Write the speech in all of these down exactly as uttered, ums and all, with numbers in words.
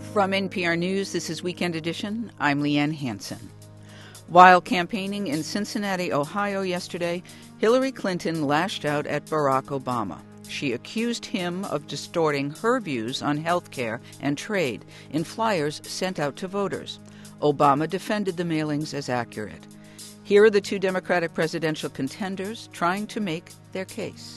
From N P R News, this is Weekend Edition. I'm Leanne Hansen. While campaigning in Cincinnati, Ohio yesterday, Hillary Clinton lashed out at Barack Obama. She accused him of distorting her views on health care and trade in flyers sent out to voters. Obama defended the mailings as accurate. Here are the two Democratic presidential contenders trying to make their case.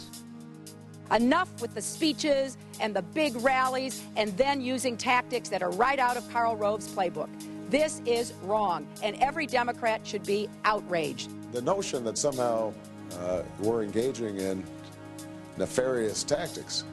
Enough with the speeches and the big rallies and then using tactics that are right out of Karl Rove's playbook. This is wrong, and every Democrat should be outraged. The notion that somehow uh, we're engaging in nefarious tactics,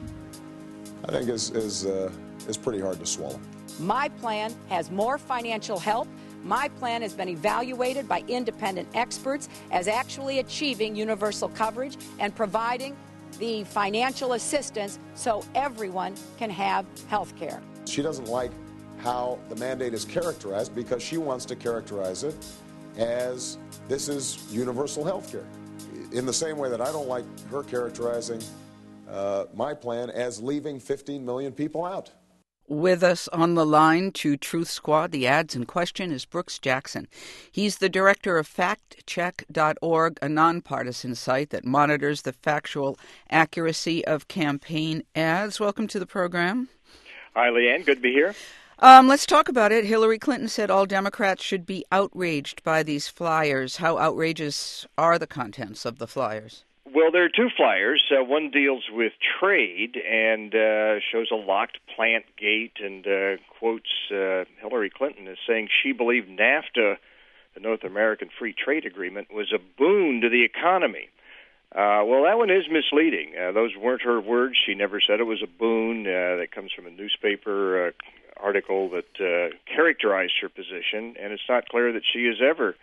I think is, is, uh, is pretty hard to swallow. My plan has more financial help. My plan has been evaluated by independent experts as actually achieving universal coverage and providing the financial assistance so everyone can have health care. She doesn't like how the mandate is characterized because she wants to characterize it as this is universal health care. In the same way that I don't like her characterizing uh, my plan as leaving fifteen million people out. With us on the line to Truth Squad, the ads in question, is Brooks Jackson. He's the director of fact check dot org, a nonpartisan site that monitors the factual accuracy of campaign ads. Welcome to the program. Hi, Leanne. Good to be here. Um, let's talk about it. Hillary Clinton said all Democrats should be outraged by these flyers. How outrageous are the contents of the flyers? Well, there are two flyers. Uh, one deals with trade and uh, shows a locked plant gate and uh, quotes uh, Hillary Clinton as saying she believed NAFTA, the North American Free Trade Agreement, was a boon to the economy. Uh, well, that one is misleading. Uh, those weren't her words. She never said it was a boon. Uh, that comes from a newspaper uh, article that uh, characterized her position, and it's not clear that she has ever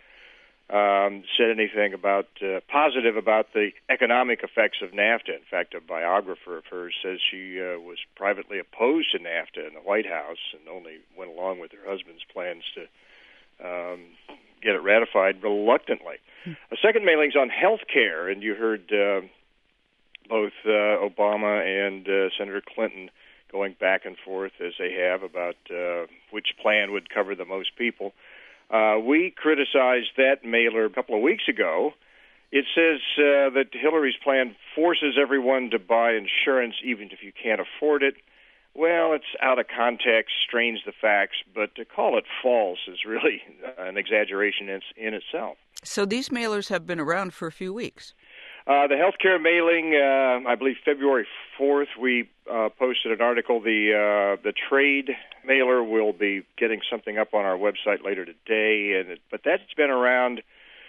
Um, said anything about uh, positive about the economic effects of NAFTA. In fact, a biographer of hers says she uh, was privately opposed to NAFTA in the White House and only went along with her husband's plans to um, get it ratified reluctantly. Hmm. A second mailing's on health care, and you heard uh, both uh, Obama and uh, Senator Clinton going back and forth as they have about uh, which plan would cover the most people. Uh, we criticized that mailer a couple of weeks ago. It says uh, that Hillary's plan forces everyone to buy insurance even if you can't afford it. Well, it's out of context, strains the facts, but to call it false is really an exaggeration in, in itself. So these mailers have been around for a few weeks. Uh, the healthcare mailing, uh, I believe February fourth, we uh, posted an article. The uh, the trade mailer will be getting something up on our website later today, and it, but that's been around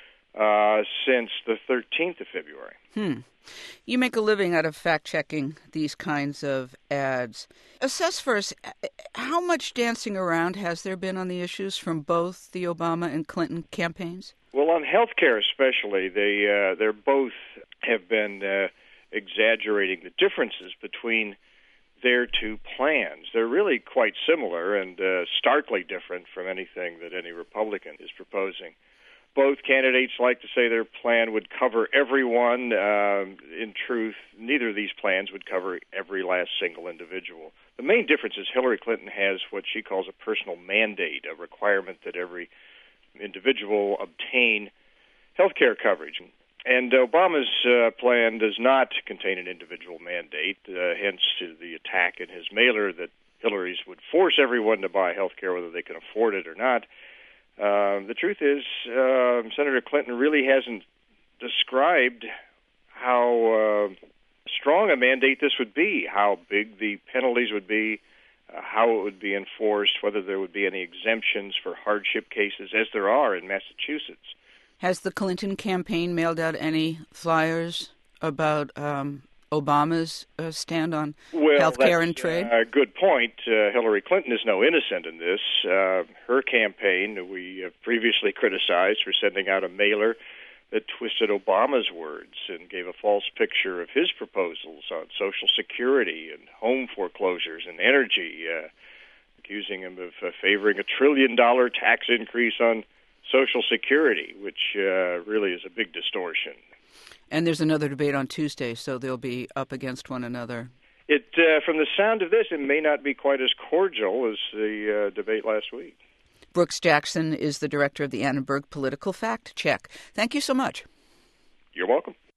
uh, since the thirteenth of February. Hmm. You make a living out of fact-checking these kinds of ads. Assess first, how much dancing around has there been on the issues from both the Obama and Clinton campaigns? Well, on health care especially, they uh, they're both have been uh, exaggerating the differences between their two plans. They're really quite similar and uh, starkly different from anything that any Republican is proposing. Both candidates like to say their plan would cover everyone. Um, in truth, neither of these plans would cover every last single individual. The main difference is Hillary Clinton has what she calls a personal mandate, a requirement that every individual obtain health care coverage. And Obama's uh, plan does not contain an individual mandate, uh, hence to the attack in his mailer that Hillary's would force everyone to buy health care whether they can afford it or not. Uh, the truth is, uh, Senator Clinton really hasn't described how uh, strong a mandate this would be, how big the penalties would be, uh, how it would be enforced, whether there would be any exemptions for hardship cases, as there are in Massachusetts. Has the Clinton campaign mailed out any flyers about um, Obama's uh, stand on well, health care and trade? A uh, good point. Uh, Hillary Clinton is no innocent in this. Uh, her campaign, we have previously criticized for sending out a mailer that twisted Obama's words and gave a false picture of his proposals on Social Security and home foreclosures and energy, uh, accusing him of uh, favoring a trillion-dollar tax increase on Social Security, which uh, really is a big distortion. And there's another debate on Tuesday, so they'll be up against one another. It, uh, from the sound of this, it may not be quite as cordial as the uh, debate last week. Brooks Jackson is the director of the Annenberg Political Fact Check. Thank you so much. You're welcome.